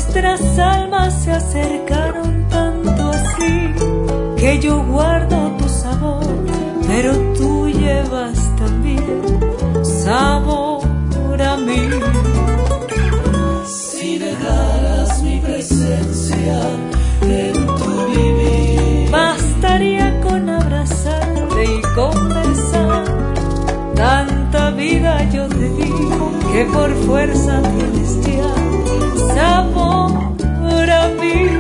Nuestras almas se acercaron tanto así que yo guardo tu sabor, pero tú llevas también sabor a mí. Si dejaras mi presencia en tu vivir, bastaría con abrazarte y conversar. Tanta vida yo te di que por fuerza tienes ya sabor a mí.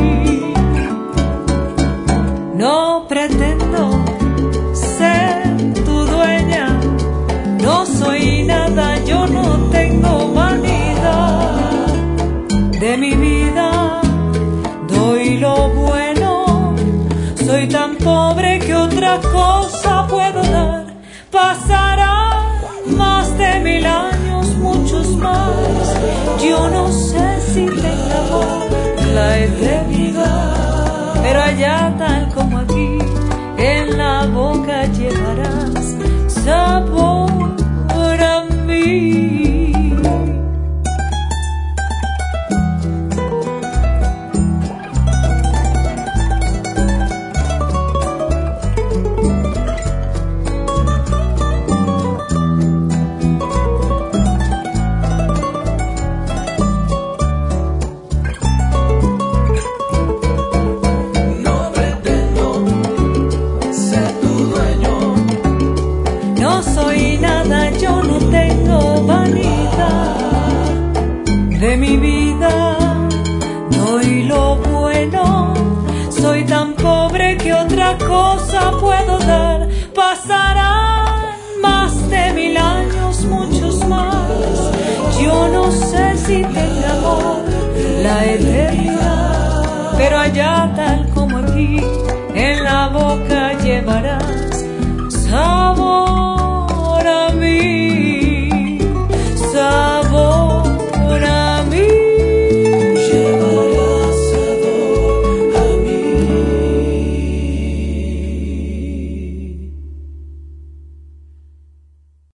No pretendo ser tu dueña, no soy nada, yo no tengo vanidad. De mi vida doy lo bueno, soy tan pobre que otra cosa puedo dar. Pasarán más de 1000 años, muchos más, yo no sé si tengamos la eternidad, pero allá tal como aquí, en la boca llevarás sabor a mí. Yo no tengo vanidad, de mi vida doy lo bueno, soy tan pobre que otra cosa puedo dar. Pasarán más de 1000 años, muchos más, yo no sé si tengamos la eternidad, pero allá tal como aquí, en la boca llevarás